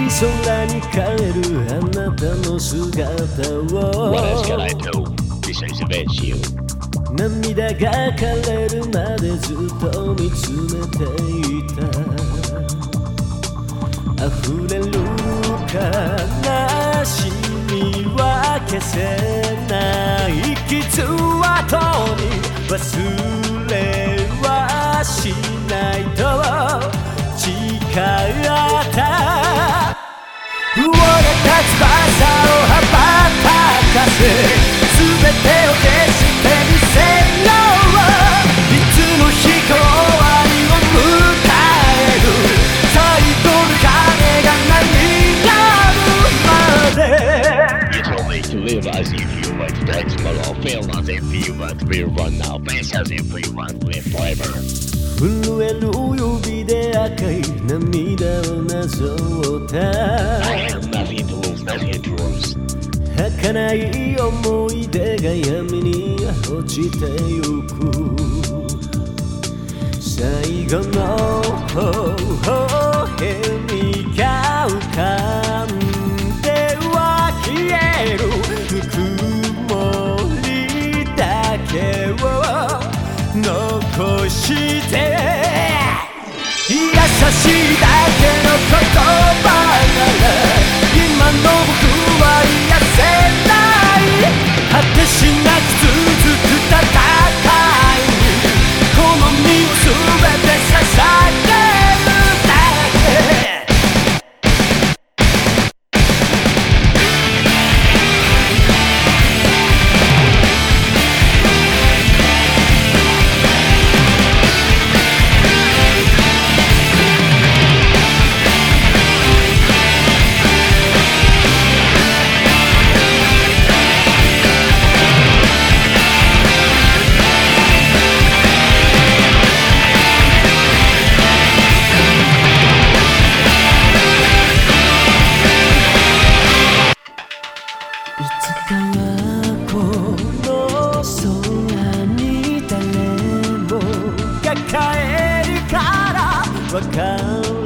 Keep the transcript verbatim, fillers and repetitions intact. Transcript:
空に帰るあなたの姿を What else can I do besides avenge you? 涙が枯れるまでずっと見つめていた溢れる悲しみは消せない傷跡に忘れはしないと誓った折れた翼を羽ばたかせ全てを消してみせよういつの日か終わりを迎える最後の鐘が鳴りやむまで You told me to live as if you want to die tomorrow, feel as if you want to be run now, face as if you want to live forever. 震える指で赤い涙をなぞった I have nothing to lose, nothing to lose. 儚い思い出が闇に落ちてゆく最後の微笑みが浮かんでは消えるぬくもりだけを残して優しいだけの言葉なら今の僕は癒せない果てしなく続く戦いにこの身を全て捧げるだけいつかはこの空に誰もが帰るからわかる